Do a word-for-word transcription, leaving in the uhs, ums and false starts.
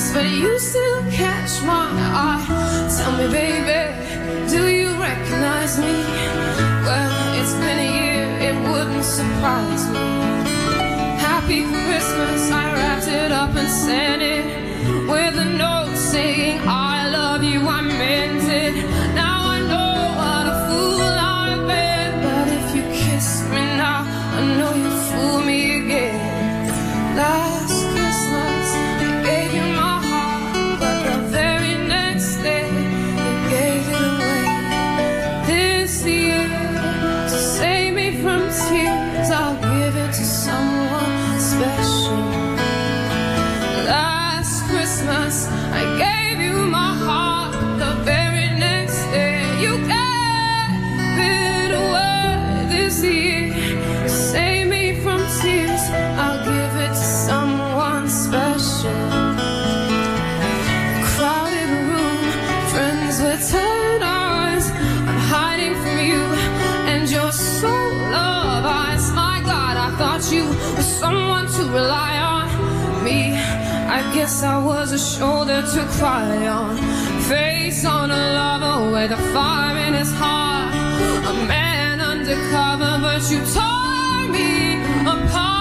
but you still catch my eye. Tell me, baby, do you recognize me? Well, it's been a year, it wouldn't surprise me. Happy Christmas, I wrapped it up and sent it with a note saying I love you, I meant it. Now I know what a fool I've been, but if you kiss me now, I know you fool me again. Last Christmas, I gave you my heart, but the very next day, you gave it away. This year, to save me from tears, I'll give it to someone special. Last Christmas, I gave you my heart, the very next day, you gave it away. This year, to save me from tears, I'll give it to someone special. Crowded room, friends with tired eyes, I'm hiding from you and your soul of eyes. My God, I thought you were someone to rely on. Me, I guess I was a shoulder to cry on. Face on a lover with a fire in his heart. A man undercover, but you tore me apart.